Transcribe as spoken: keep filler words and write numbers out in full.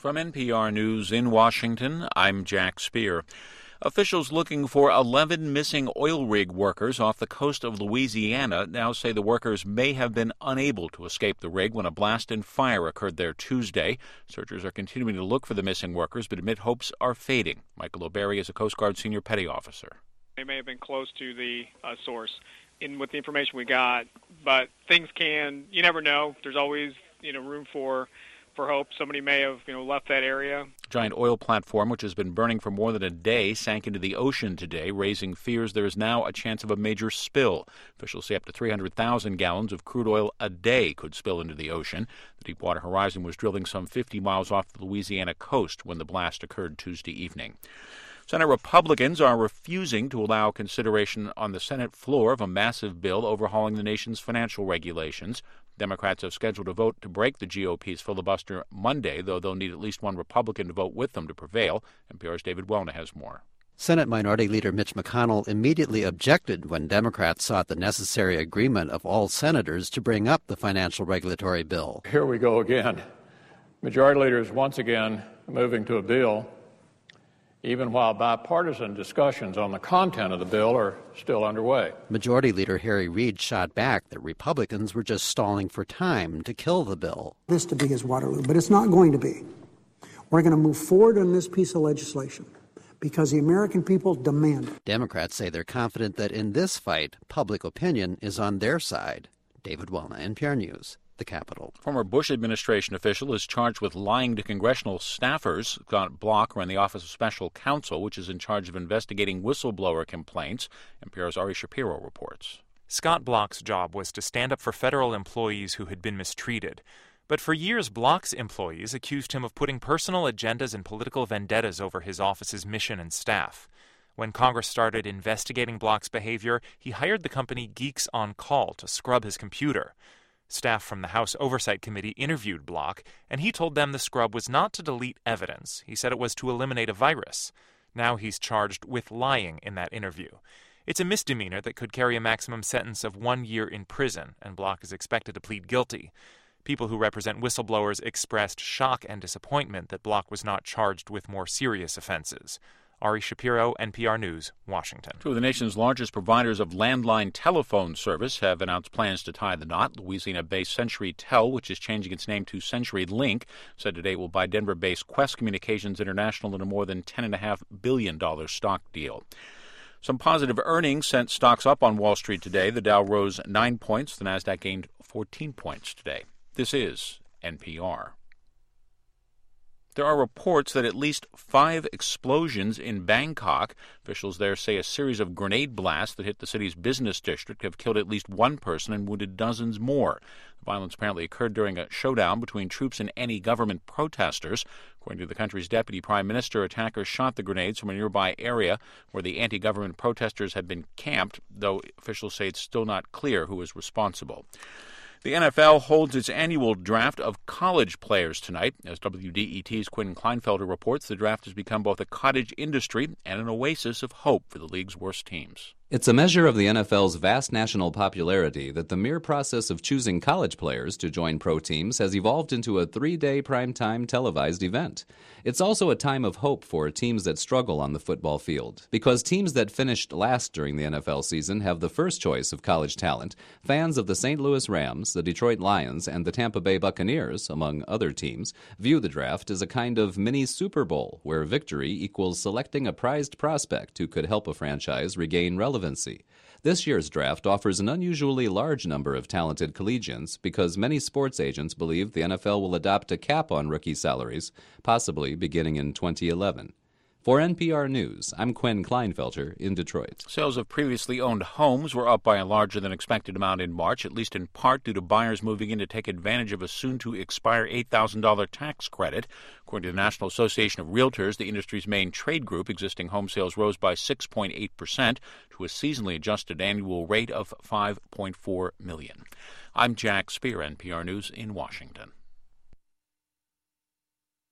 From N P R News in Washington, I'm Jack Speer. Officials looking for eleven missing oil rig workers off the coast of Louisiana now say the workers may have been unable to escape the rig when a blast and fire occurred there Tuesday. Searchers are continuing to look for the missing workers, but admit hopes are fading. Michael O'Berry is a Coast Guard senior petty officer. They may have been close to the uh, source in with the information we got, but things can, you never know. There's always, you know, room for for hope. Somebody may have, you know, left that area. A giant oil platform, which has been burning for more than a day, sank into the ocean today, raising fears there is now a chance of a major spill. Officials say up to three hundred thousand gallons of crude oil a day could spill into the ocean. The Deepwater Horizon was drilling some fifty miles off the Louisiana coast when the blast occurred Tuesday evening. Senate Republicans are refusing to allow consideration on the Senate floor of a massive bill overhauling the nation's financial regulations. Democrats have scheduled a vote to break the G O P's filibuster Monday, though they'll need at least one Republican to vote with them to prevail. N P R's David Welna has more. Senate Minority Leader Mitch McConnell immediately objected when Democrats sought the necessary agreement of all senators to bring up the financial regulatory bill. Here we go again. Majority leaders once again moving to a bill, even while bipartisan discussions on the content of the bill are still underway. Majority Leader Harry Reid shot back that Republicans were just stalling for time to kill the bill. This to be his Waterloo, but it's not going to be. We're going to move forward on this piece of legislation because the American people demand it. Democrats say they're confident that in this fight, public opinion is on their side. David Welna, N P R News. The Capitol. Former Bush administration official is charged with lying to congressional staffers. Scott Block ran the Office of Special Counsel, which is in charge of investigating whistleblower complaints. N P R's Ari Shapiro reports. Scott Block's job was to stand up for federal employees who had been mistreated. But for years, Block's employees accused him of putting personal agendas and political vendettas over his office's mission and staff. When Congress started investigating Block's behavior, he hired the company Geeks on Call to scrub his computer. Staff from the House Oversight Committee interviewed Block, and he told them the scrub was not to delete evidence. He said it was to eliminate a virus. Now he's charged with lying in that interview. It's a misdemeanor that could carry a maximum sentence of one year in prison, and Block is expected to plead guilty. People who represent whistleblowers expressed shock and disappointment that Block was not charged with more serious offenses. Ari Shapiro, N P R News, Washington. Two of the nation's largest providers of landline telephone service have announced plans to tie the knot. Louisiana-based Century Tel, which is changing its name to CenturyLink, said today it will buy Denver-based Quest Communications International in a more than ten point five billion dollars stock deal. Some positive earnings sent stocks up on Wall Street today. The Dow rose nine points. The Nasdaq gained fourteen points today. This is N P R. There are reports that at least five explosions in Bangkok. Officials there say a series of grenade blasts that hit the city's business district have killed at least one person and wounded dozens more. The violence apparently occurred during a showdown between troops and anti-government protesters. According to the country's deputy prime minister, attackers shot the grenades from a nearby area where the anti-government protesters had been camped, though officials say it's still not clear who is responsible. The N F L holds its annual draft of college players tonight. As W D E T's Quinn Kleinfelder reports, the draft has become both a cottage industry and an oasis of hope for the league's worst teams. It's a measure of the N F L's vast national popularity that the mere process of choosing college players to join pro teams has evolved into a three-day primetime televised event. It's also a time of hope for teams that struggle on the football field. Because teams that finished last during the N F L season have the first choice of college talent, fans of the Saint Louis Rams, the Detroit Lions, and the Tampa Bay Buccaneers, among other teams, view the draft as a kind of mini Super Bowl where victory equals selecting a prized prospect who could help a franchise regain relevancy. This year's draft offers an unusually large number of talented collegians because many sports agents believe the N F L will adopt a cap on rookie salaries, possibly beginning in twenty eleven. For N P R News, I'm Quinn Kleinfelter in Detroit. Sales of previously owned homes were up by a larger than expected amount in March, at least in part due to buyers moving in to take advantage of a soon-to-expire eight thousand dollars tax credit. According to the National Association of Realtors, the industry's main trade group, existing home sales rose by six point eight percent to a seasonally adjusted annual rate of five point four million dollars. I'm Jack Speer, N P R News in Washington.